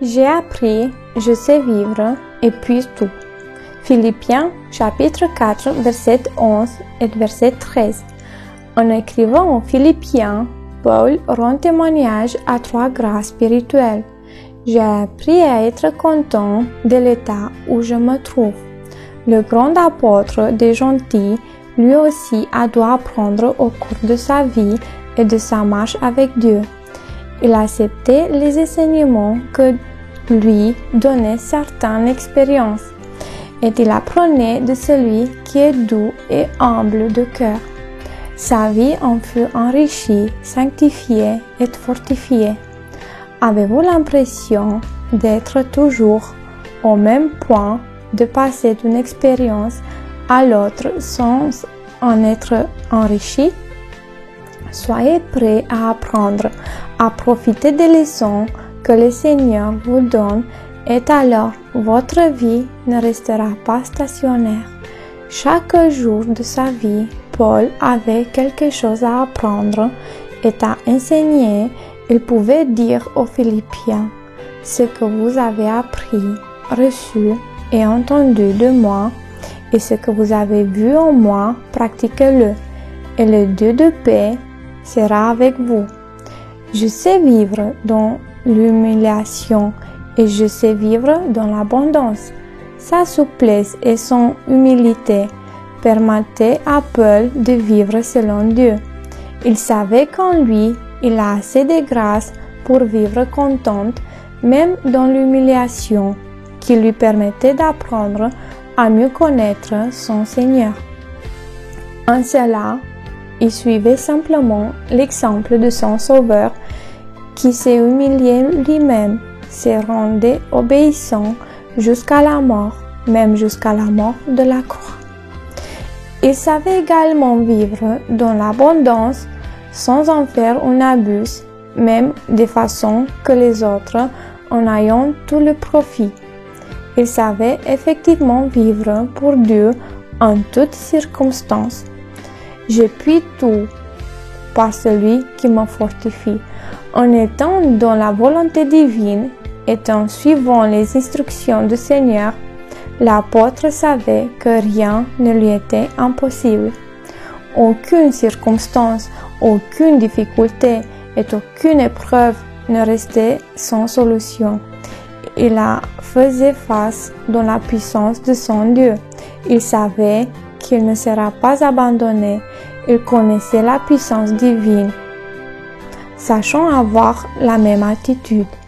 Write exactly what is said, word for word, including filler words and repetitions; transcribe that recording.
J'ai appris, je sais vivre, et puis tout. Philippiens chapitre quatre, verset onze et verset treize. En écrivant aux Philippiens, Paul rend témoignage à trois grâces spirituelles. J'ai appris à être content de l'état où je me trouve. Le grand apôtre des gentils, lui aussi, a dû apprendre au cours de sa vie et de sa marche avec Dieu. Il acceptait les enseignements que lui donnaient certaines expériences, et il apprenait de celui qui est doux et humble de cœur. Sa vie en fut enrichie, sanctifiée et fortifiée. Avez-vous l'impression d'être toujours au même point, de passer d'une expérience à l'autre sans en être enrichi? Soyez prêts à apprendre, à profiter des leçons que le Seigneur vous donne, et alors votre vie ne restera pas stationnaire. Chaque jour de sa vie, Paul avait quelque chose à apprendre et à enseigner. Il pouvait dire aux Philippiens: ce que vous avez appris, reçu et entendu de moi, et ce que vous avez vu en moi, pratiquez-le, et le Dieu de paix sera avec vous. Je sais vivre dans l'humiliation et je sais vivre dans l'abondance. Sa souplesse et son humilité permettaient à Paul de vivre selon Dieu. Il savait qu'en lui, il a assez de grâce pour vivre contente, même dans l'humiliation, qui lui permettait d'apprendre à mieux connaître son Seigneur. En cela, il suivait simplement l'exemple de son Sauveur, qui s'est humilié lui-même, s'est rendu obéissant jusqu'à la mort, même jusqu'à la mort de la croix. Il savait également vivre dans l'abondance sans en faire un abus, même de façon que les autres en ayant tout le profit. Il savait effectivement vivre pour Dieu en toutes circonstances. Je puis tout par celui qui me fortifie. En étant dans la volonté divine et en suivant les instructions du Seigneur, l'apôtre savait que rien ne lui était impossible. Aucune circonstance, aucune difficulté et aucune épreuve ne restait sans solution. Il a faisait face dans la puissance de son Dieu. Il savait qu'il ne sera pas abandonné. Il connaissait la puissance divine, sachant avoir la même attitude.